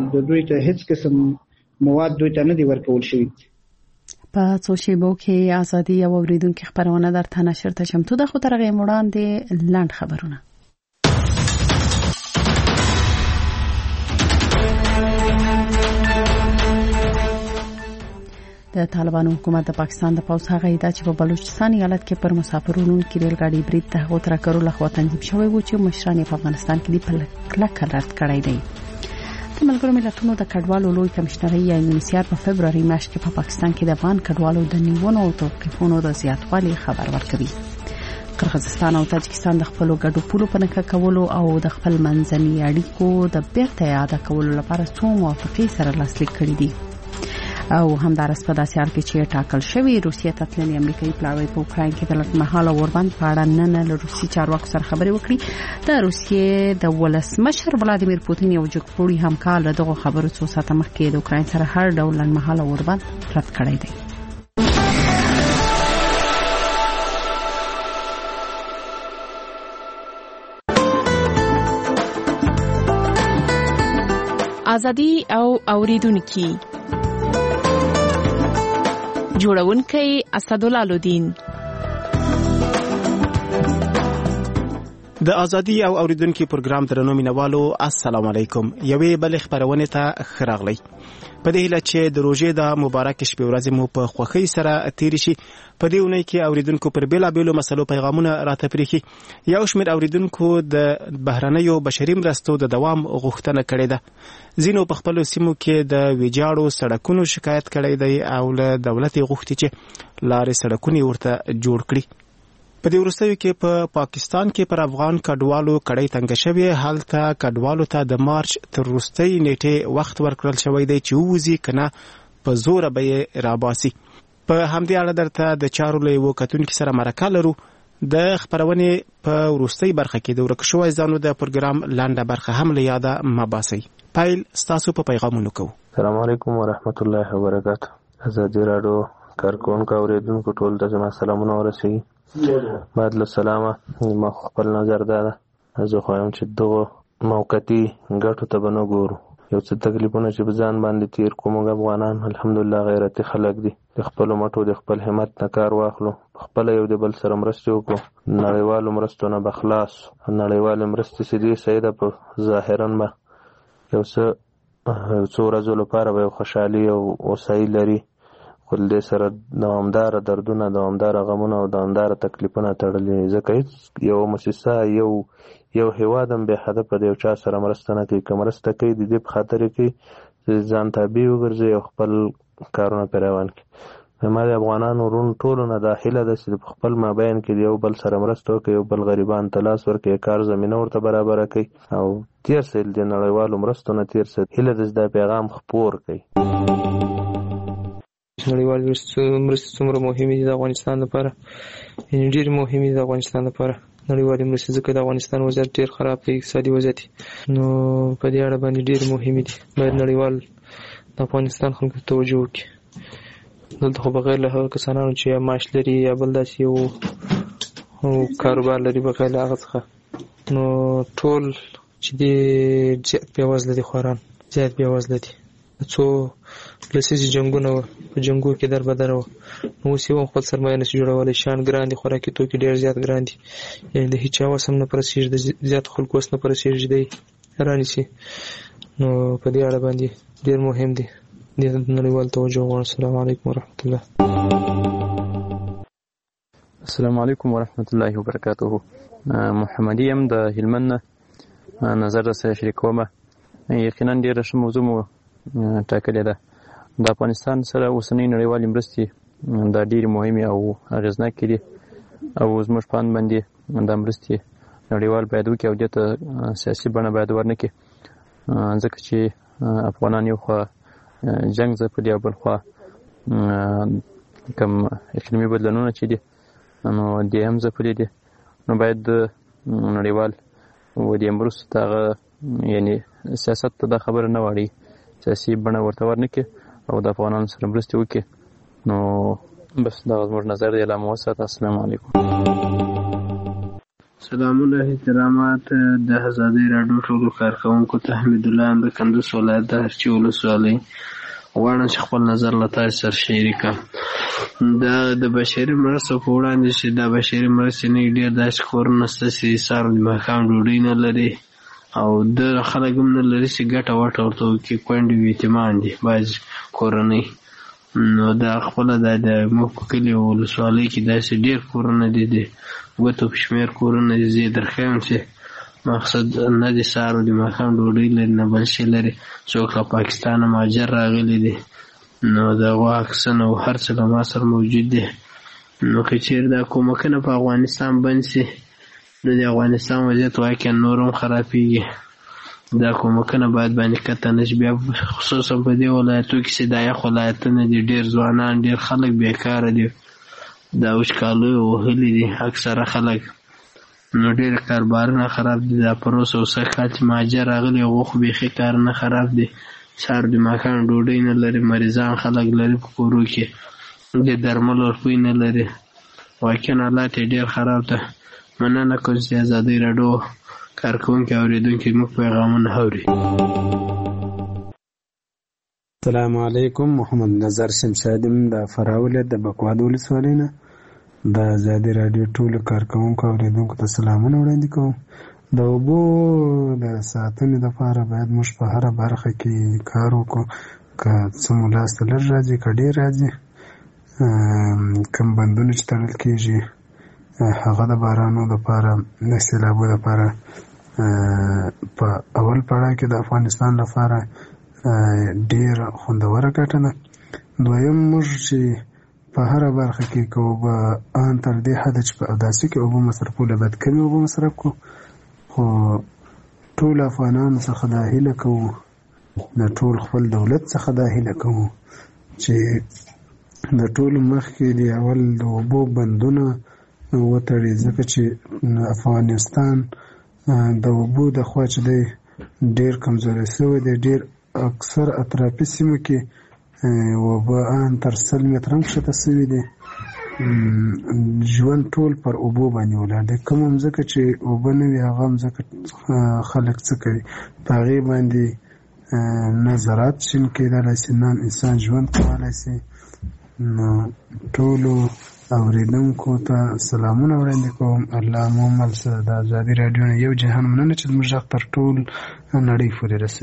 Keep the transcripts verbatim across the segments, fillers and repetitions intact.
د دوی ته هیڅ قسم مواد دوی ته نه دي ورکول شوي. په څو شیبو کې ازادي او اوریدونکو خبرونه درته نشر ته چمتو ده، خو تر هغې وړاندې لنډ خبرونه. د طالبانو حکومت د پاکستان د پوځ هغه ادعا چې په بلوچستان ایالت کې پر مسافرونو کې ریل gaadi برید ته غو تر کړو لخوا تنظیم شوی و چې مشران په افغانستان کې په کلک رد کړی دی. د ملګرو ملتونو د کډوالو لوی کمشنري یا یونیسیار په فبرवरी میاشت کې په پاکستان کې د افغان کډوالو د نیونو او توقیفونو د زیاتوالي خبر ورکوي. قرغیزستان او تاجکستان د خپل ګډو پولو په نکه کولو او د خپل منځني اړیکو د بیرته اعاده کولو لپاره څو موافقې سره لاسلیک کړي دي. او همدارس په داسې حال کې چې ټاکل شوی روسیې ته تللي امریکایي پلاوی په اوکراین کې د لږمهاله اوربند په اړه نن له روسي چارواکو سره خبرې وکړي. د روسیې د ولسمشر ولادیمیر پوتین یو جګپوړي همکار له دغو خبرو څو ساعته مخکې د اوکراین سره هر ډول لږمهاله اوربند رد کړی دی. ازادي او اوریدونکو جوړونکی اسدالله لودین. د ازادي او اوریدونکو پروګرام درنو مینوالو السلام علیکم. یوې بل خبرونه ته خراغلی. په دې هیله چې د روژې د مبارک شپې ورځې مو په خوښۍ سره تیر شي. په دې اونۍ کې اوریدونکو پر بیلا بیلو مسلو پیغامونه راته پریخي. یو شمېر اوریدونکو د بهرنیو بشري مرستو د دوام غوښتنه کړې ده. ځینو په خپل سیمو کې د ویجاړو سړکونو شکایت کړی دی او له دولت غوښتي چې لارې سړکونه ورته جوړ کړي. په دې وروستیو کې په پا پاکستان کې پر افغان کډوالو کړۍ تنګ شوی. هلته کډوالو ته د مارچ تر وروستۍ نیټې وخت ورکړل شوی دی چې ووځي کنه په زور به یې راباسي. په همدې اړه درته د چارو له یو کتونکو سره مرکه لرو. د خبرونې په وروستۍ برخه کې د ورک شوی ځانو د پروګرام لاندې برخه هم له یاده مباسي. پایل ستاسو په پیغامونو کو. السلام علیکم ورحمت الله وبرکاته. ازادي راډیو کارکونکو اوریدونکو ټول ته زما سلامونه ورسوي. بعد له سلامه ما خپل نظر دا ده زه خو یم چې دغه موقتي ګټو ته به نه ګورو. یو څه تکلیفونه چې په ځان باندې تیر کوم افغانان الحمدلله غیرتي خلک دي. د خپلو مټو د خپل همت نه کار واخلو، خپله یو د بل سره مرستې وکړو. نړیوالو مرستو نه به خلاص. نړیوالې مرستې چې دي صحیح ده، په ظاهرا به یو څه څو ورځو لپاره به یو خوشحالي او هوسایي لري، خو دې سره دوامداره دردونه، دوامداره غمونه او دوامداره تکلیفونه تړلي. ځکه هېڅ یو مؤسسه یو یو هېواد هم بې هدفه د یو چا سره مرسته نه کوي. که مرسته کوي د دې په خاطر یې کوي چې ځان تابع وګرځي او خپل کارونه پرې روان کړي. ما د افغانانو ورونو ټولو نه دا هیله ده چې په خپل مابین کې د یو بل سره مرسته وکړي، یو بل غریبان ته لاس ورکړي، کار زمینه ورته برابره کړي او تېر سي د نړیوالو مرستو نه تېر سي. هیله ده چې دا پیغام خپور کړي. نړیوال مرستې څومره مهمې دي د افغانستان لپاره، یعنې ډېرې مهمې دي د افغانستان لپاره نړیوالې مرستې، ځکه د افغانستان وضعیت ډېر خراب دی، اقتصادي وضعیت. نو په دې اړه باندې ډېرې مهمې دي. باید نړیوال د افغانستان خلکو ته توجه وکړي. دلته خو بغیر له هغه کسانو چې یا معاش لري یا بل داسې یو کاروبار لري، بغیر له هغه څخه نو ټول چې دي زیات بېوزله دي، خواران زیات بېوزله دي. څو لسیزې جنګونه وه، په جنګو کې در بدره وه، نو اوس یې هم خپل سرمایه نشي جوړولی. شیان ګران دي، خوراکي توکي ډېر زیات ګران دي، یعنې د هېچا وس هم نه په رسېږي، د زیاتو خلکو وس نه په رسېږي دی رانیسي. نو په دې اړه باندې ډېر مهم دی، دې ته نړیوال توجه غواړم. السلام علیکم ورحمت الله. السلام علیکم ورحمت الله وبرکاته. محمدي یم د هلمند نه نظر سره شریکوم. یقینا ډېره ښه موضوع مو ټاکلې ده. د افغانستان سره اوسنۍ نړیوالې مرستې دا ډېرې مهمې او اغېزناکې دي او زموږ په اند باندې دا مرستې نړیوال باید وکړي او دې ته سیاسي بڼه باید ورنکړي، ځکه چې افغانان یو خوا جنګ ځپلي او بل خوا کوم اقلیمي بدلونونه چې دي نو دې هم ځپلي دي. نو باید نړیوال و دې مرستو ته هغه یعنې سیاست ته دا خبره نه واړي، سیاسي بڼه ورته ورنکړي او د افغانانو سره مرستې وکړي. نو بس دا زموږ نظر دی. لا مو وساته. السلام علیکم. سلامونه احترامات د آزادۍ راډیو ټولو کارکوونکو ته. حمید الله د کندوز ولایت د هرچی ولسوالۍ غواړم چې خپل نظر له تاسو سره شریک کړم. دا د بشري مرستو په وړاندې چې دا بشري مرستې نه ډېر داسې کورونه شته چې سهار د ماښام ډوډۍ نه لري او د خلک هم نه لري چې ګټه وټه ورته وکړي. کونډې او یتیمان دي بعض کورنۍ. نو دا خپله دا د موږ په کلي او ولسوالۍ کې داسې ډېر کورونه دي د ګوتو په شمېر کورونه دي. زه یې درښیم چې مقصد نه د سهار او د ماښام ډوډۍ لري نه بل شی لري. څوک له پاکستانه مهاجر راغلي دي نو د هغو عکسونه او هر څه له ما سره موجود دي. نو که چېرې دا کومکونه په افغانستان بند شي نو د افغانستان وضعیت واقعا نور هم خرابېږي. دا کومکونه باید باندې کته نه شي. بیا خصوصا په دې ولایتو کې چې دا یخ ولایتونه دي ډېر ځوانان ډېر خلک بېکاره دي. دا وچکالۍ وهلي دي اکثره خلک. نو ډېر کاربارونه خراب دي. دا پر اوسه اوسه کال چې مهاجر راغلي هغو خو بیخي کارونه خراب دي. سهار د ماښام ډوډۍ نه لري. مریضان خلک لري په کورو کې. د درملو روپۍ نه لري. واقعا حالات یې ډېر خراب ده. مننه کوم چې ازادۍ راډیو کارکوونکي اورېدونکي موږ پیغامونه اوري. السلام علیکم. محمد نظر شمشادم د فراه ولایت د بکواد ولسوالۍ نه د ازادۍ راډیو ټولو کارکوونکو اورېدونکو ته سلامونه وړاندې کوم. د اوبو د ساتنې لپاره باید موږ په هره برخه کې کار وکړو. که څه مو لاسته لږ راځي که ډېر راځي. کوم بندونه چې تړل کېږي هغه د بارانو لپاره د سیلابو لپاره په اول پړاو کې د افغانستان لپاره ډېره خوندوره ګټه ده. دویم موږ چې په هره برخه کې که اوبه ان تر دې حده چې په اوداسي کې اوبه مصرفوله باید کمې اوبه مصرف کړو. خو ټول افغانانو څخه دا هیله کوو د ټول خپل دولت څخه دا هیله کوو چې د ټولو مخکې د اول د اوبو بندونه وتړي. ځکه چې افغانستان د اوبو د خوا چې دی ډېر کمزوری شوی دی. ډېر اکثر اطرافي سیمو کې اوبه ان تر سل متره هم ښکته شوي دي. ژوند ټول پر اوبو باندې ولاړ دی. کومه مځکه چې اوبه نه وي هغه مځکه خلک څه کوي؟ په هغې باندې نه زراعت شین کېدلی شي نه انسان ژوند کولی شي. نو ټولو اورېدونکو ته سلامونه وړاندې کوم. الله مو مل شه. د ازادي راډیو نه یو جهان مننه چې زموږ غږ تر ټول نړۍ پورې رسوي.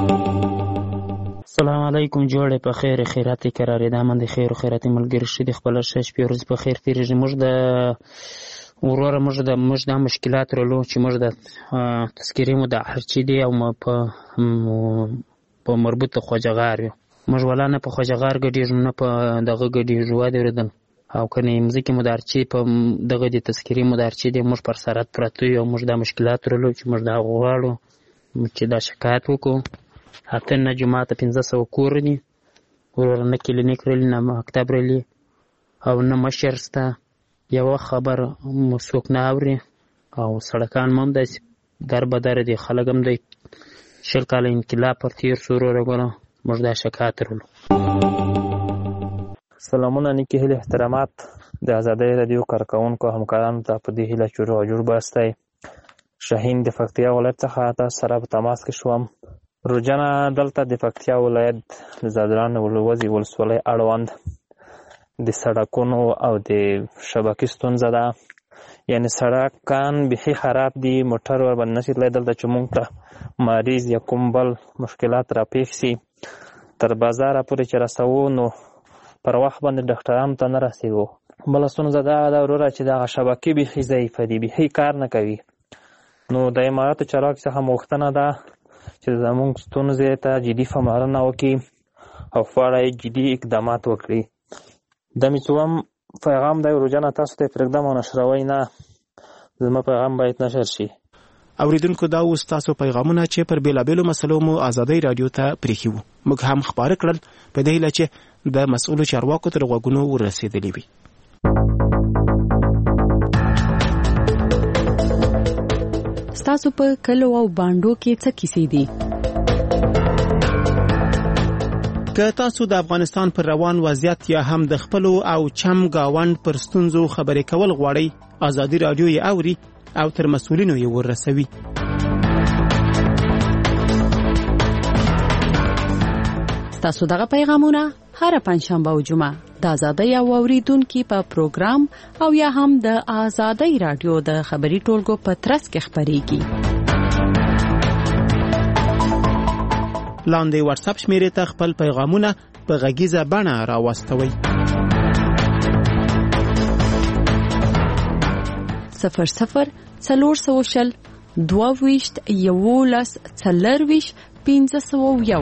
السلام علیکم. جوړې په خیر خیراتې قرارې ده. من د خیر او خیراتې ملګري شي د خپل ښه شپې ورځې په خیر تېرېږي. موږ د وروره موږ د موږ دا مشکلات رلو چې موږ د تذکرې مو د هرچی دی او په په مربوط د خواجهغار یو. موږ ولا نه په خواجهغار ګډېږو نه په دغه ګډېږو. وادې اورېدل او کنې مځکې مو د هرچی په دغه د تذکرې مو د هرچی دی موږ پر سرحد پراته یو. موږ دا مشکلات رلو چې موږ دا غواړو چې دا شکایت وکړو. اته نه جماعته پنځه سوه کور دي. وروره نه کلینیک رلي نه مکتب رلي او نه مشر شته. یوه خبر څوک نه اوري او سړکان هم داسې در بدره دي. خلک هم دی شل کاله انقلاب پر تېر شو. وروره ګوره موږ دا شکایت رلو. سلامونه نیکې هیلې احترامات د ازادۍ راډیو کارکوونکو همکارانو ته په دې هیله چې روغ جوړ باستی. شاهین د پکتیا ولایت څخه تاسو سره په تماس کې شوم. روجنه دلته د پکتیا ولایت د زادران ولوزي ولسوالۍ اړوند د سړکونو او د شبکې ستونزه ده. یعنې سړکان بیخي خراب دي. موټر ورباندې نشي تللی. دلته چې موږ ته مریض یا کوم بل مشکلات راپېښ شي تر بازاره پورې چې رسوو نو پر وخت باندې ډاکټرانو ته نه رسېږو. بله ستونزه دغه ده وروره چې دغه شبکې بیخي ضعیفه دي. بیخي کار نه کوي. نو د اماراتو چارواکو څخه غوښتنه ده چې زموږ ستونزې ته جدي پاملرنه وکړي او په اړه یې جدي اقدامات وکړي. د مې څوم پیغام دی روجانه تاسو ته پرېږدم او نشروئ نه. زما پیغام باید نشر شي. اوریدونکو دا اوس تاسو پیغامونه چې پر بیلابیلو مسلو مو ازادۍ راډیو ته پرېښي وو موږ هم خپاره کړل په دې هیله چې د مسؤلو چارواکو تر غوږونو ورسېدلي وي. ستاسو په کلو او باندو کې څه کیسې دي؟ که تاسو د افغانستان پر روان وضعیت یا هم د خپلو او چم گاوند پر ستونزو خبرې کول غواړئ ازادي راډیو یې اوري او تر مسؤلینو یې ورسوي. تاسو دغه پیغامونه هر پنځشنبه او جمعه د آزادۍ او اوریدونکو په پروګرام او یا هم د آزادۍ رادیو د خبري ټولګو په ترڅ کې خبريږي. لاندې واتس اپ شمیرې ته خپل پیغامونه په غږیزه بڼه راوستوئ. صفر صفر څلور سوشل دوه ویشت یولس څلور ویشت پنځه سوه یو.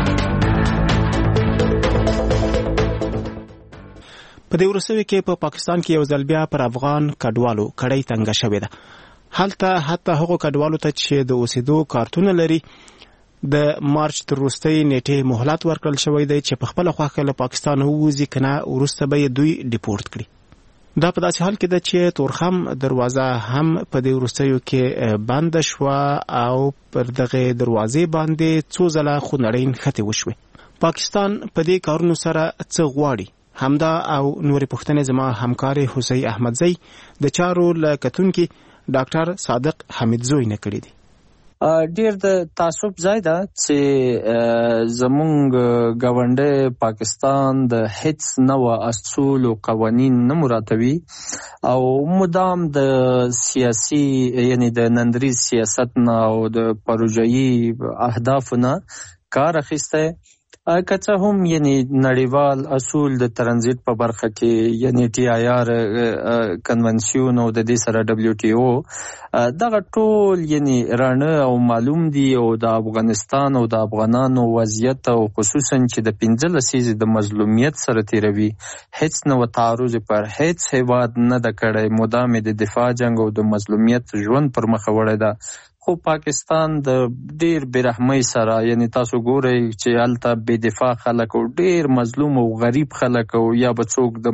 په دې ورسوي کې په پاکستان کې یو ځل بیا پر افغان کډوالو کړۍ تنګه شوې ده. هلته حتی هغو کډوالو ته چې د اوسېدو کارتونه لري د مارچ تر وروستۍ نیټې مهلت ورکړل شوی دی چې په خپله خوښه له پاکستان ووځي، که نه وروسته به یې دوی ډیپورټ کړي. دا په داسې حال کې ده چې تورخم دروازه هم په دې وروستیو کې بنده شوه او پر دغه دروازې باندې څو ځله خونړۍ نښتې وشوې. پاکستان په دې کارونو سره څه غواړي؟ همدا او نورې پوښتنې زما همکار حسین احمدزی د چارو له کتونکي ډاکټر صادق حمیدزوی نه کړی دي. ډیر د تعصب ځای ده چې زمونږ ګاونډی پاکستان د هیڅ نوع اصول او قوانین نه مراتبي او مدام د سیاسي یعنی د نندریز سیاست نه او د پروژایي اهدافو نه کار اخیسته. کچه هم یعنی نړیوال اصول د ترانزیت په برخه کې یعنی ټي آی آر کنونسیون او د دې سره دبليو ټي او دغه ټول یعنی رانه او معلوم دي او د افغانستان او د افغانانو وضعیت او خصوصا چې د پنځه لسیزې د مظلومیت سره تیروي هیڅ نو تعرض پر هیڅ هیواد نه د کړي مدام د دفاع جنگ او د مظلومیت ژوند پر مخ وړي ده. خو پاکستان د ډیر برحمۍ سره یعنی تاسو ګورئ چې هلته بې دفاع خلک او ډیر مظلوم او غریب خلک او یا به څوک د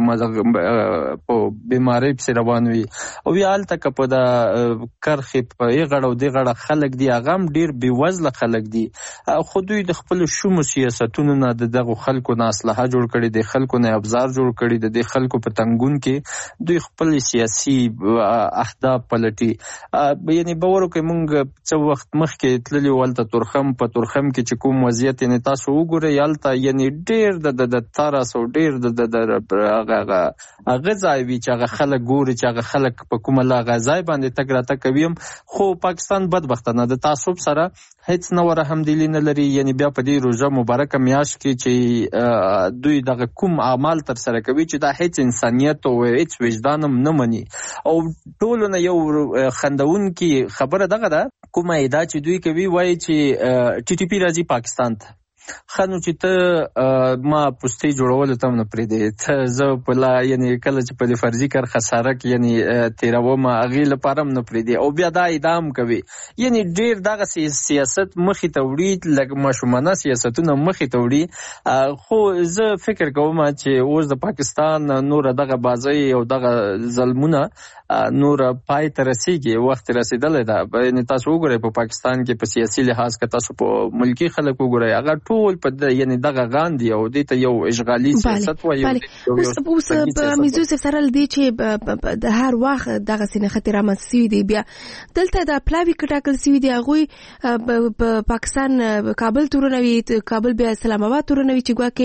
په بیمارۍ پسې روان وي او یا هلته که په د کرښې په یې غړه او دې غړه خلک دي هغه هم ډیر بېوزله خلک دي. خو دوی د خپلو شومو سیاستونو نه د دغو خلکو نه اسلحه جوړ کړي، د خلکو نه ابزار جوړ کړي، د دې خلکو په تنګون کې دوی خپل سیاسي اهداف پلټي. یعنی باور وکړئ موږ څو وخت مخکې تللی ولته تورخم په تورخم کې چې کوم وضعیت یعنی تاسو وګورئ هلته یعنی ډېر د د ترس او ډېر د د هغه هغه ځای وي چې هغه خلک ګوري چې هغه خلک په کومه هغه ځای باندې تګ راتګ کوي. خو پاکستان بدبختانه د تعصب سره هیڅ نوع رحمدلي نه لري. یعنی بیا په دې روژه مبارکه میاشت کې چې دوی دغه کوم اعمال تر سره کوي چې دا هیڅ انسانیت او هیڅ وجدان هم نه مني او ټولو نه یو خندونکي خبره دغه ده کومه ادعا چې دوی کوي وایي چې ټي ټي پی راځي پاکستان ته. خنو چې ته ما پوستې جوړول ته نه پریدې ته زه په لا یعنی کله چې په دې فرضي کار خساره کې یعنی تیروم هغې لپاره هم نه پریدې او بیا دا ادعا کوي. یعنی ډېر دغه سیاست مخې ته وړي لکه ماشومانه سیاستونه مخې ته وړي. خو زه فکر کوم چې اوس د پاکستان نور دغه بازۍ او دغه ظلمونه نور پای ته رسیږي، وخت رسیدلی ده. یعنی تاسو وګورئ په پاکستان کې په سیاسي لحاظ که تاسو په ملکي خلک وګورئ هغه ټول په یعنی دغه غاندي او دې ته یو اشغالي سیاست وایي. اوس میزو صاحب سره دې چې د هر وخت دغه سینه خطر رامنځته شوي دي بیا دلته د پلاوي کټاکل شوي دي هغوی په پاکستان کابل تورنوي کابل بیا اسلام آباد تورنوي چې ګواکې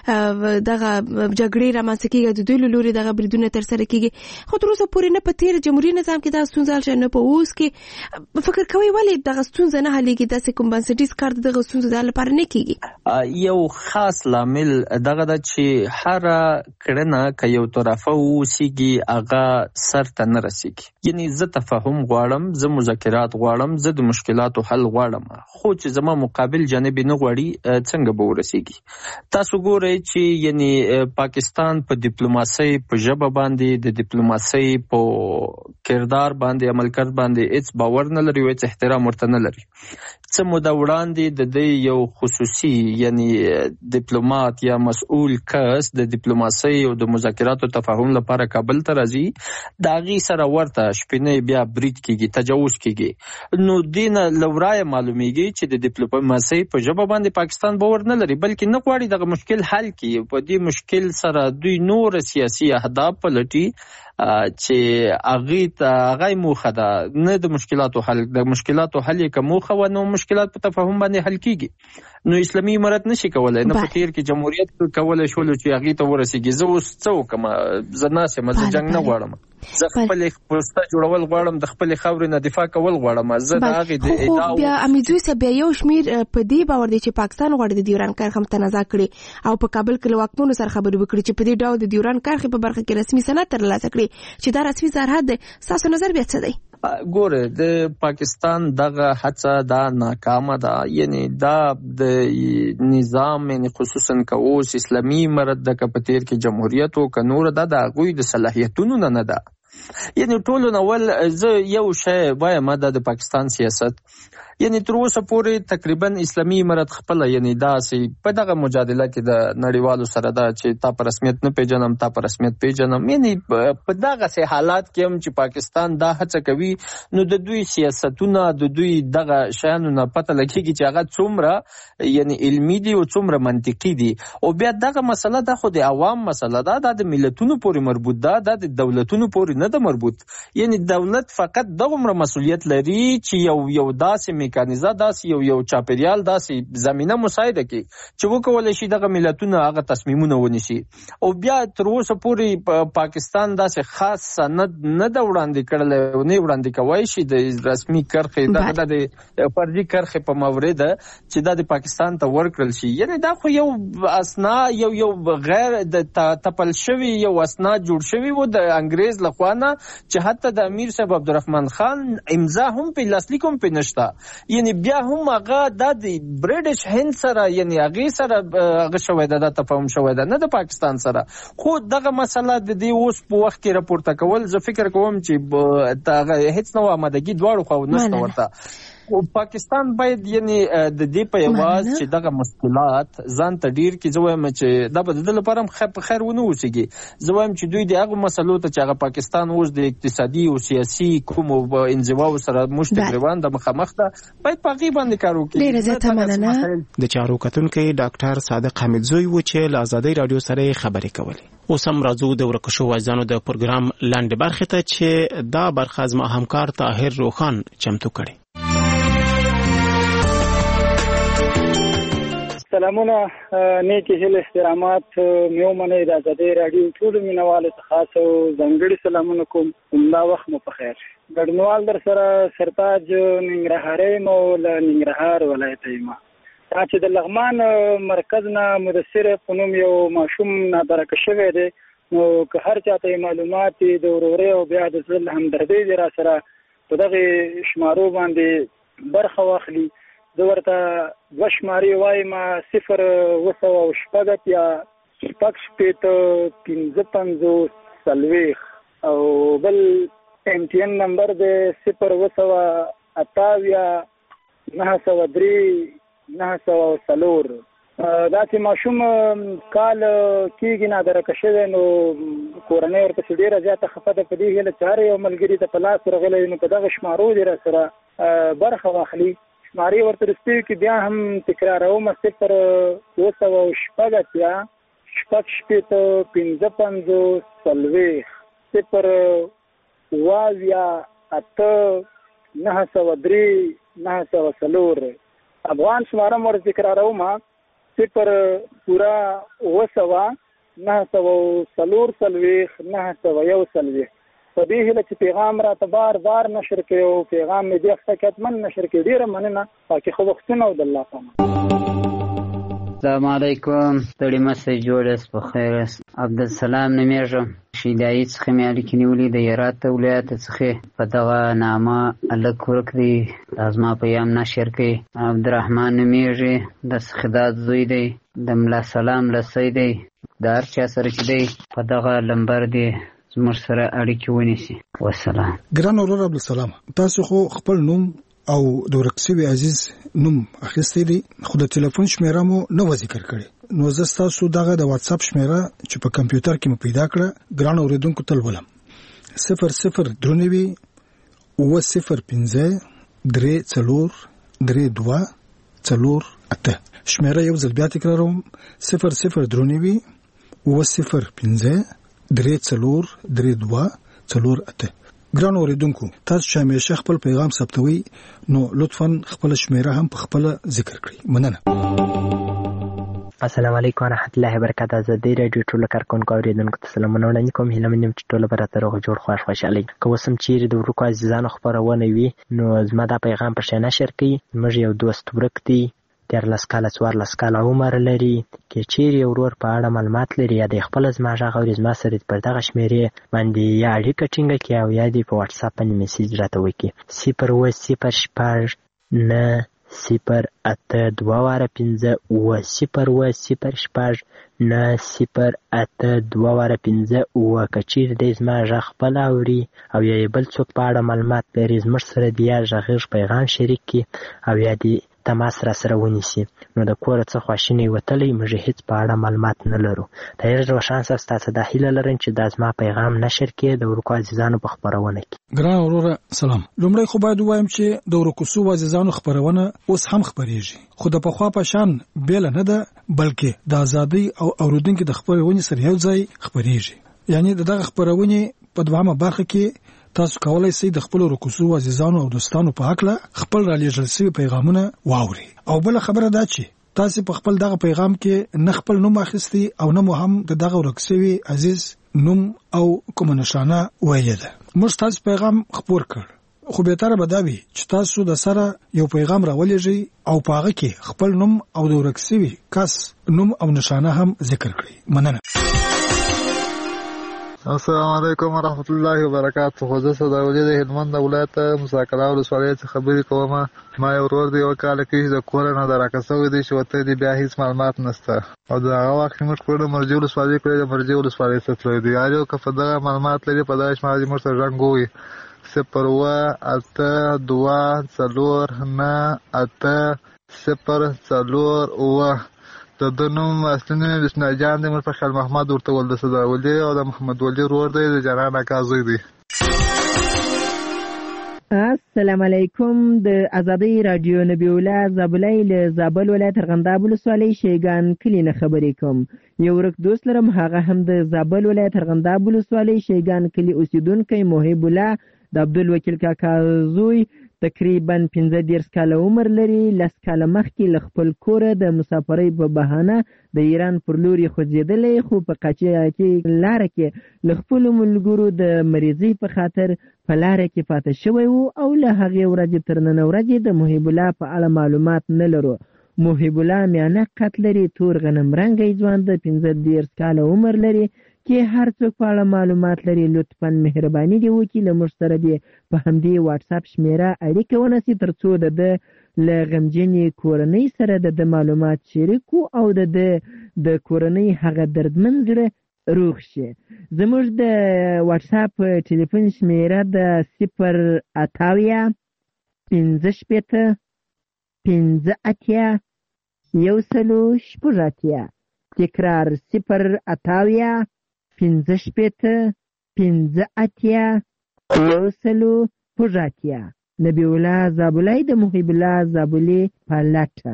دغه جګړې رامنځته کېږي د دوی له لورې دغه بریدونه ترسره کېږي. خو تر اوسه پورې نه په تېر جمهوري نظام کې دا ستونزه حل شوې نه په اوس کې. فکر کوئ ولې دغه ستونزه نه حلېږي؟ داسې کوم بنسټیز کار د دغه ستونزو د حل لپاره نه کېږي؟ یو خاص لامل دغه ده چې هره کړنه که یو طرفه واوسیږي هغه سر ته نه رسیږي. یعنی زه تفاهم غواړم، زه مذاکرات غواړم، زه د مشکلاتو حل غواړم، خو چې زما مقابل جانب نه غواړي څنګه به ورسیږي؟ تاسو ګورئ چې یعنی پاکستان په ډیپلوماسۍ په ژبه باندې د ډیپلوماسۍ په کردار باندې عمل کرد باندې هیڅ باور نه لري او هیڅ احترام ورته نه لري. څه موده وړاندې د دې یو خصوصي راوسی یعنی ډیپلوماټ یا مسؤل کس د ډیپلوماسۍ او د مذاکراتو تفاهم لپاره کابل ته راځي د هغې سره ورته شپینۍ بیا برید کیږي، تجاوز کیږي. نو دینه لورایه معلومیږي چې د ډیپلوماسۍ په ژبه باندې پاکستان باور نه لري، بلکې نه غواړي دغه مشکل حل کړي. په دې مشکل سره دوی نور سیاسي اهداف پلټي چې هغې ته هغه موخه ده نه د مشکلاتو حل. د مشکلاتو حل یې که موخه وه نو مشکلات په تفاهم باندې حل کیږي. نو اسلامي امارت نشي کولی، نه په تیر کې جمهوریت کولی شول چې هغې ته ورسېږي. زه اوس څه وکړم؟ زه ناست یم، زه جنګ نه غواړم، زه خپلې پوسته جوړول غواړم، د خپلې خاورې نه دفاع کول غواړم. زه د هغې د ادعاو بیا امیدوي صاحب بیا یو شمېر په دې باور دی چې پاکستان غواړي د ډیورنډ کرښه متنازع کړي او په کابل کې له واکمنو سره خبرې وکړي چې په دې ډول د ډیورنډ کرښې په برخه کې رسمي سند ترلاسه کړي چې دا رسمي سرحد دی. ستاسو نظر بیا څه دی؟ ګوره د پاکستان دغه هڅه دا ناکامه ده. یعنی دا د نظام یعنی خصوصا که اوس اسلامي امارت د که په تیر کې جمهوریت او که نور ده د هغوی د صلاحیتونو نه نه ده. یعنی ټولو نول زه یو شی وایم دا د پاکستان سیاست یعنی تر اوسه پورې تقریبا اسلامي امارت خپله یعنی داسې په دغه مجادله کې د نړیوالو سره ده چې تا په رسمیت نه پیژنم، تا په رسمیت پیژنم. یعنی په دغسې حالات کې هم چې پاکستان دا هڅه کوي نو د دوی سیاستونه د دوی دغه شیانو نه پته لګېږي چې هغه څومره یعنی علمي دي او څومره منطقي دي. او بیا دغه مسله ده خو د عوام مسله ده، دا د ملتونو پورې مربوط ده، دا د دولتونو پورې نه ده مربوط. یعنی دولت فقط دغومره مسؤلیت لري چې یو یو داسې میکانیزه داسې یو یو چاپیریال داسې زمینه مساعده کړي چې وکولی شي دغه ملتونه هغه تصمیمونه ونیسي. او بیا تر اوسه پورې پاکستان داسې خاص سند نه ده وړاندې کړلی او نه وړاندې کولی شي د رسمي کرښې دغه د فرضي کرښې په مورد چې دا د پاکستان ته ورکړل شي. یعنی دا خو یو اسنا یو یو غیر د تپل شوي یو اسناد جوړ شوي و د انګریز لخوا نه چې حتی د امیر صاحب عبدالرحمن خان امضا هم په لاسلیک هم په نشته. یعنی بیا هم هغه د برټش هند سره یعنی هغې سره هغه شوی ده، دا تفاهم شوی ده، نه د پاکستان سره. خو دغه مسله د دې اوس په وخت کې راپورته کول زه فکر کوم چې دغه هیڅ نوع آمادګي دواړو خواو نشته ورته. پاکستان باید یعنی د دې په یواز چې دغه مشکلات ځان ته ډیر کې زه وایم چې دا به د ده لپاره هم په خیر ونه اوسېږي. زه وایم چې دوی د هغو مسلو ته چې هغه پاکستان اوس د اقتصادي او سیاسي کومو انزواو سره موږ تقریبا د مخامخ ده باید په هغې باندې کار وکړي. د چارو کتونکی ډاکټر صادق حمیدزوی و چې له ازادۍ راډیو سره خبرې کولې. اوس هم راځو د ورکو شوو اجزانو د پروګرام لاندې برخې ته چې دا برخه زما همکار طاهر روخان چمتو کړي. سلامونه، نیکی هیلې احترامات مې ومنئ. د ازادۍ راډیو ټولو مینوالو ته خاص او ځانګړي سلامونه کوم. همدا وخت مو په خیر. ګډونوال در سره سرتاج ننګرهاری یم او له ننګرهار ولایته یم. دا چې د لغمان مرکز نه مدثر په نوم یو ماشوم نابرکه شوی دی، نو که هر چاته یې معلومات دي د ورورۍ او بیا د زړه همدردۍ دي را سره په دغې شمارو باندې برخه واخلي. زه ورته دوه شمارې وایم، صفر اوه سوه او شپږ اتیا شپږ شپېته پنځه پنځوس څلوېښت او بل ایم ټي این نمبر دی صفر اوه سوه اته اویا نهه سوه درې نهه سوه او څلور. داسې ماشوم کال کېږي نادرکه شوی، نو کورنۍ ورپسې ډېره زیاته خفه ده. په دې هیله چې هر یو ملګري ته په لاس ورغلی نو په دغه شمارو دې را سره برخه واخلي. شمارې ورته رسېږي کې بیا هم تکراروم، صفر اوه سوه او شپږ اتیا شپږ شپېته پنځه پنځوس څلوېښت صفر اوه اویا اته نهه سوه درې نهه سوه څلور. افغان شماره م ورته تکراروم، صفر پوره اوه سوه نهه سوه څلور څلوېښت نهه سوه یو څلوېښت. په دې هیله چې پیغام راته بار بار نشر کړي او پیغام مې دې هفته کې حتمن نشر کړي. ډېره مننه، پاکې ښه وختونه او د الله پامان. السلام علیکم، ستړي مسئ جوړ یاست، په خیر یاست. عبدالسلام نومیږم، شیدایي څخه مې اړیکې نیولې د هرات ولایت څخه. په دغه نامه هلک ورک دی، دا زما پیام نشر کړي. عبدالرحمن نومیږي، د سخداد زوی دی، د ملا سلام لسی دی. د هر چا سره چې دی په دغه لمبر دی زموږ سره اړیکې ونیسي. والسلام. ګران ورور عبدالسلام، تاسو خو خپل نوم او د ورک شوی عزیز نوم اخیستی دی خو د ټلیفون شمیره مو نه و ذکر کړي نو زه تاسو دغه د واتس اپ شمیره چې په کمپیوټر کې مو پیدا کړه ګران اوریدونکو تل ولم صفر صفر درنوي و صفر پنځه درې څلور درې دوه څلور اته شمیره یو ځل بیا تکراروم صفر صفر درنوي و صفر پنځه درې څلور درې دوه څلور اته ګران اوریدونکو تاسو چې همیشه خپل پیغام ثبتوي نو لطفاً خپل شمیره هم په خپل ذکر کړئ مننه السلام علیکم ورحمت الله وبرکاته زه د رادیو ټول کارکونکو اوریدونکو ته سلامونه وړاندې کوم هیله مې چې ټول به راته روغ جوړ خوښ خوشحالي که اوس هم چیرې د ورکو عزیزانو خپرونه وي نو زما دا پیغام په شی نشر کړي موږ یو دوست ورک دی دیارلس کاله څوارلس کاله عمر لري که چیرې یو ورور په اړه معلومات لري یا د خپل زما غږ اوري زما سره پر دغه شمیرې باندې یا اړیکه ټینګه کړي او یا دې په واتس اپ باندې میسیج راته وکړي صفر اووه صفر شپږ نه صفر اته دوه واره پنځه اووه صفر اووه صفر شپږ نه صفر اته دوه واره پنځه اووه که چیرې دی زما غږ خپل اوري او یا یې بل څوک په اړه معلومات لري زموږ سره د یا غږیز پیغام شریک کړي او یا دې تماس را سره ونیسي نو د کوره څه خواشینی وتلی موږ هیڅ په اړه معلومات نه لرو ډېر روښان ستاسو د هیله لرم چې دا زما پیغام نشر کړي د ورکو عزیزانو په خبرونه کې ګران وروره سلام لومړی خو باید وایم چې د ورکو سو عزیزانو خبرونه اوس هم خبرېږي خو د پخوا په شان بیل نه ده بلکې د ازادي او اوریدونکو د خبرونه سره یو ځای خبرېږي یعنی دغه خبرونه په دوامه برخه کې تاسو کولای شئ د خپل رکوسو عزیزانو او دوستانو په حق له خپل را لېږل شوی پیغامونه واوري او بل خبره دا چې تاسو په خپل دغه پیغام کې نه خپل نوم اخیستی او نه مو هم د دغه ورکسوي عزیز نوم او کوم نشانه ویل ده موږ تاسو پیغام خبر کړ خو به تر بداوي چې تاسو د سره یو پیغام راولېږئ او په هغه کې خپل نوم او د ورکسوي کس نوم او نشانه هم ذکر کړئ مننه السلام علیکم ورحمت الله وبرکاته خو زه صداولی د هلمند ولایت مساکلا ولسوالۍ څخه خبرې کوم ما یو ورور دی یو کال کې د کور نه د راکسوي دی چې وته دی بیا هیڅ معلومات نشته او د هغه وخت موږ کړو مرجو ولسوالۍ کړو د مرجو ولسوالۍ څخه تللی دی یارو که په دغه معلومات لري په دغه شمالي موږ سره رنګوي صفر اووه اته دوه څلور نه اته صفر څلور اووه د د نوم اصلي نوم بسم جان دی مر په خیال محمد ورته ول د صداولی او د محمد ولی ورور دی د جنان اکازوی دی السلام علیکم د ازادي رادیو نبی الله زابلای له زابل ولایت ارغنداب ولسوالۍ شیګان کلی نه خبرې کوم یو ورک دوست لرم هغه هم د زابل ولایت ارغنداب ولسوالۍ شیګان کلی اوسیدونکو محب الله د عبد الوکیل کاکا زوی تقریبا پنځه دیرش کاله عمر لري لس کاله مخکې له خپل کوره د مسافرۍ په بهانه د ایران پر لور خوځېدلی خو په قاچه کې لاره کې له خپلو ملګرو د مریضۍ په خاطر په لاره کې پاتې شوی و او له هغې ورځې تر نن ورځې د محب الله په اړه معلومات نه لرو محب الله میانه قد لري تور غنم رنګی ځوان د پنځه دیرش کاله عمر لري کې هر څوک په اړه معلومات لري لطفا مهرباني دی وکړي له موږ سره دی په همدې واتس اپ شمیره اړیکه ونیسي تر څو د ده له غمجنې کورنۍ سره د ده معلومات شریک او د ده د کورنۍ هغه دردمن زړه روغ شي زموږ د واتس اپ ټلیفون شمیره د صفر اتاویا پنځه شپېته پنځه اتیا یو سلو شپږ اتیا تکرار صفر اتاویا پنځه شپېته پنځه اتیا یو سلو شپږ اتیا نبی الله زابلای د محب الله زابلی په لټه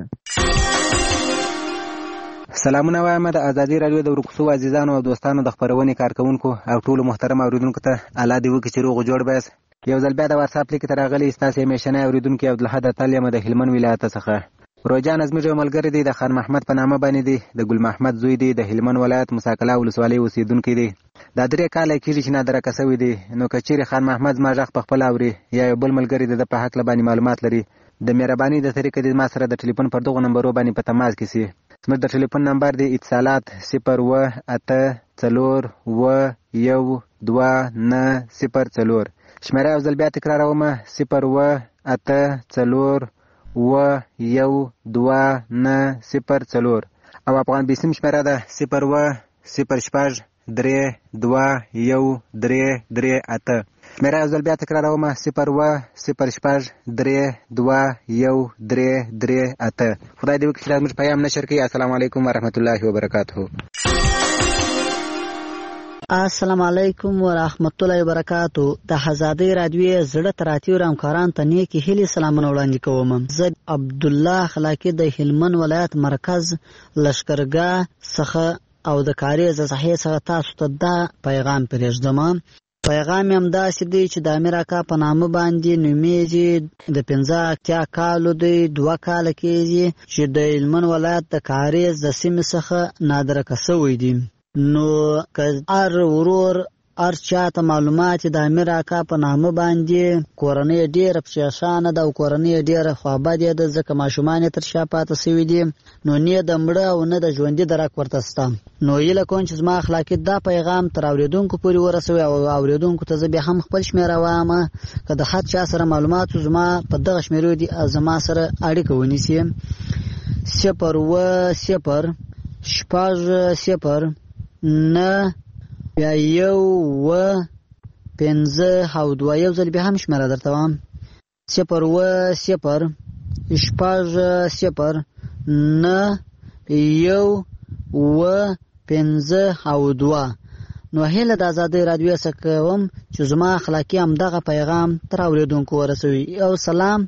سلامونه وایم د ازادي رادیو د ورکوسو عزیزانو او دوستانو د خبرونې کارکونکو او ټولو محترم اوریدونکو ته الله دې وکړي چې روغ جوړ بس یو ځل بیا د واتس اپ لیک ته راغلی ستاسو همیشنی اوریدونکي عبدالحد اتل یم د هلمند ولایت څخه روجان زموږ یو ملګری دی د خان محمد په نامه باندې دی د ګل محمد زوی دی د هلمند ولایت مساکلا ولسوالۍ اوسیدونکی دی دا درې کاله کېږي چې نادره کسوي دی نو که چیرې خان محمد زما غږ په خپله اوري یا یو بل ملګری د ده په هکله باندې معلومات لري د مهرباني د طریقې د ما سره د ټلیفون پر دغو نمبرو باندې په تماس کې سي زموږ د ټلیفون نمبر دی اتصالات صفر اووه اته څلور اووه یو دوه نه صفر څلور شمیره یو ځل بیا تکراروم صفر اووه اته څلور اووه یو دوه نه صفر څلور او افغان بیسیم شمیره ده صفر اووه صفر شپږ درې دوه یو درې درې اته. میرا یو ځل بیا تکراروم صفر اووه صفر شپږ درې دوه یو درې درې اته. خدای دې وکړي چې زموږ پیغام نشر کړي. السلام علیکم ورحمت الله وبرکاته. السلام علیکم ورحمت الله وبرکاتو. د آزادۍ رادیو زړه تراتیو همکاران ته نیکی هیلې سلامونه وړاندې کوم. زه عبد الله خلاقی د هلمند ولایت مرکز لشکرګاه څخه او د کاریز صحیح څخه تاسو ته دا پیغام پرېږدم. پیغام هم داسې دی چې د امیر اکا په نامه باندې نومیږي. د پنځه اتیا کالو دی، دوه کاله کېږي چې د هلمند ولایت د کاریز د سیمې څخه نادرکه سوی دی. نو که هر ورور هر چاته معلومات د امیر اکا په نامه باندې کورنۍ ډېره پریشانه ده او کورنۍ ډېره خوابدې ده، ځکه ماشومان یې تر شا پاته سوي دي. نو نه د مړه او نه د ژوندي درک ورته شته. نو هیله کوم چې زما اخلاقي دا پیغام تر اورېدونکو پورې ورسوي او اورېدونکو ته زه بیا هم خپل شمېره وایم. که د هر چا سره معلومات زما په دغه شمېرو دي زما سره اړیکه ونیسي. صفر اووه صفر شپږ صفر نه بیا یو اووه پنځه او دوه. یو ځل بیا هم شمېره درته وایم. صفر اووه صفر شپږ صفر نه یو اووه پنځه او دوه. نو هیله د آزادۍ رادیو څخه کوم چې زما اخلاقي همدغه پیغام تر اورېدونکو ورسوي. یو سلام.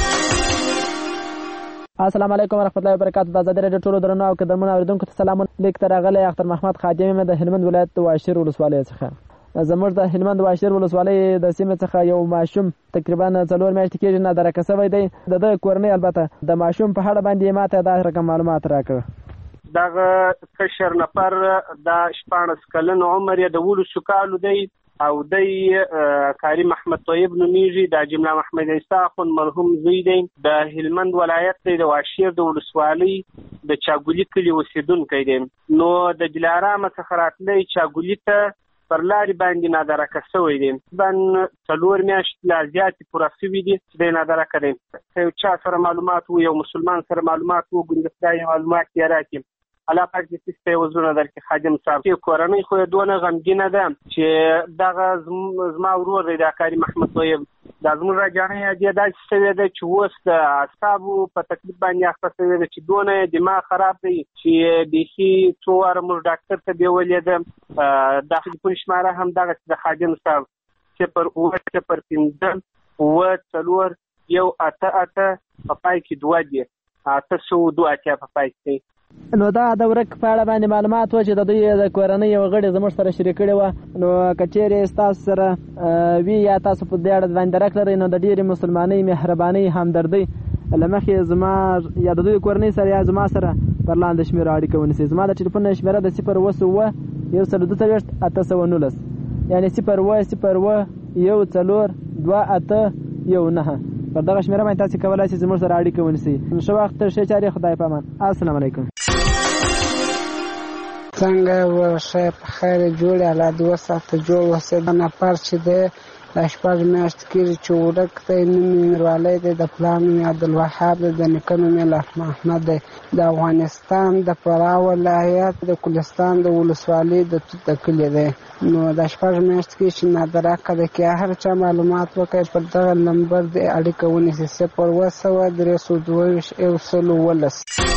السلام علیکم ورحمت الله وبرکاتو. د آزادۍ رادیو ټولو درنو او قدرمنو اورېدونکو ته سلام. لیک ته راغلی اختر محمد خادم یم د هلمند ولایت د واشیر ولسوالۍ څخه. زموږ د هلمند واشیر ولسوالۍ د سیمې څخه یو ماشوم تقریبا څلور میاشتې کېږي نادرکه سوی دی. د ده کورنۍ البته د ماشوم په اړه باندې ماته دا رقم معلومات راکړه. دغه کشر نفر د شپاړس کلن عمر یې د ولسو کالو دی او دی کاری محمد طیب نومیږي. د جمله محمد عیسی اخوند مرحوم زوی دی. د هلمند ولایت دی د واشیر د ولسوالۍ د چاګولي کلي اوسېدونکی دی. نو د دلارامه څخه راتلی چاګولي ته پر لارې باندې نادرکه سوی دی. تقریبا څلور میاشتې لا زیاتې پوره سوي دي چې دی نادرکه دی. که یو چا سره معلومات و، یو مسلمان سره معلومات و، ګوندې خدای معلومات یې راکړي. الله پاک دې سپی وزرونه درکړي. خادم صاحب چې کورنۍ خو یې دونه غمګینه ده چې دغه زما ورور دی د کاري محمد طیب دا زموږ راجانۍ یې داسې سوې ده چې اوس د اعصابو په تکلیف باندې اخته سوې ده چې دونه یې دماغ خراب دی چې بیخي څو واره موږ ډاکټر ته بیولې ده. د ټلیفون شماره هم دغسې د خادم صاحب صفر اووه صفر پنځه اووه څلور یو اته اته په پای کې دوه دي اته سوه دوه اتیا په پای کې. نو دا د ورک په اړه باندې معلومات و چې د دوی د کورنۍ یو غړي زموږ سره شریک کړي وه. نو که چیرې ستاسو سره وي یا تاسو په دې اړه باندې درک لرئ نو د ډېرې مسلمانۍ مهربانۍ همدردۍ له مخې زما یا د دوی کورنۍ سره یا زما سره پر لاندې شمېره اړیکه ونیسئ. زما د ټلیفون شمېره د صفر اووه اووه یو سل دوه څلوېښت اته سوه نولس یعنې صفر اووه صفر اووه یو څلور دوه اته یو نهه. پر دغه شمېره باندې تاسې کولی شئ زموږ سره اړیکه ونیسئ. ښه وخت، ښې چارې، خدای په امان. السلام علیکم. څنګه ورشه په خیر جوړ الله دې وساته جوړ وسه. د نفر چې دی دا شپږ میاشتې کېږي چې ورک دی. نوم یې میروالی دی، د پلار نوم یې عبدالوهاب دی، د نیکه نوم یې لطف محمد دی. د افغانستان د فراه ولایت د کلستان د ولسوالۍ د توت د کلي دی. نو دا شپږ میاشتې کېږي چې نادرکه دی. که هر چا معلومات وکړي پر دغه نمبر د اړیکه ونیسي صفر اووه سوه درې سوه دوه ویشت یو سل اوولس.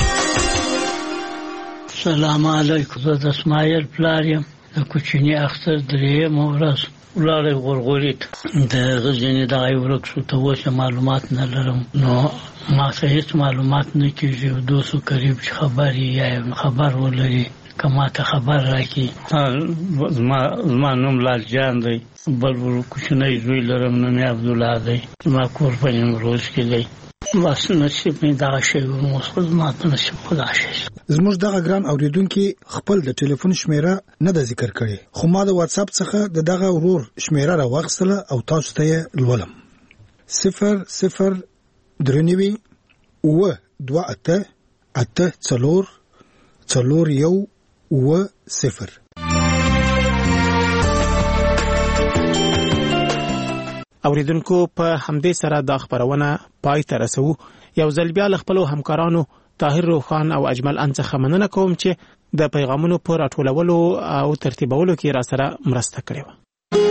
سلام علیکم. زه د اسماعیل پلار یم. د کوچني اختر درېیمه ورځ ولاړی غورغوري ته د هغه ځینې دغه ورک شو. ته اوس معلومات نه لرم نو ما ته هېڅ معلومات نه کېږي. دوستو قریب چې خبر یې یا خبر ولري که ما ته خبر راکړي. زما نوم لال جان دی. بل کوچنی زوی لرم نوم یې عبدالله دی. زما کور په نیمروز کې دی. بس نصیب مې دغه شی اوس خو زما په نصیب خدا شی. زموږ دغه ګران اورېدونکي خپل د ټلیفون شمېره نه ده ذکر کړې، خو ما د واتساپ څخه د دغه ورور شمېره راواخیستله او تاسو ته یې لولم. صفر صفر درې نوي اووه دوه اته اته څلور څلور یو اووه صفر. اوریدونکو په همدې سره دا خبرونه پای ته رسو. یو ځل بیا له خپلو همکارانو طاهر روخان او اجمل انڅخه مننه کوم چې د پیغامونو پر راټولولو او ترتیبولو کې را سره مرسته کړې و.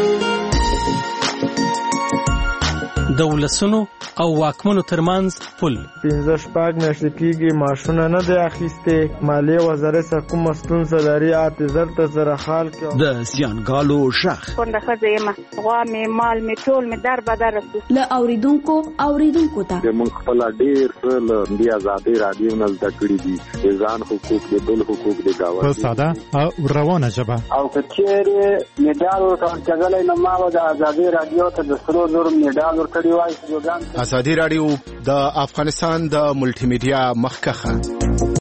د ولسونو او واکمنو ترمنځ پل پنځه شپږ میاشتې کېږي معاشونه نه دی اخیستې. مالیې وزارت څخه کومه ستونزه لري اته زر ته زره خال کې د زیانګالو شخ کونډه ښځه یم، غوا مې مال مې ټول مې در بدر رسو له اوریدونکو اوریدونکو ته موږ خپل ډېر له دې آزادۍ رادیو نه زده کړي دي د ځان حقوق د بل حقوق د گاوه په ساده او روانه ژبه او کچېرې میډال ورکړل کېدلای نو ما د آزادۍ رادیو ته د سرو زرو میډال ورکړی وای. ازادي رادیو د افغانستان د ملټي میډیا مخکخه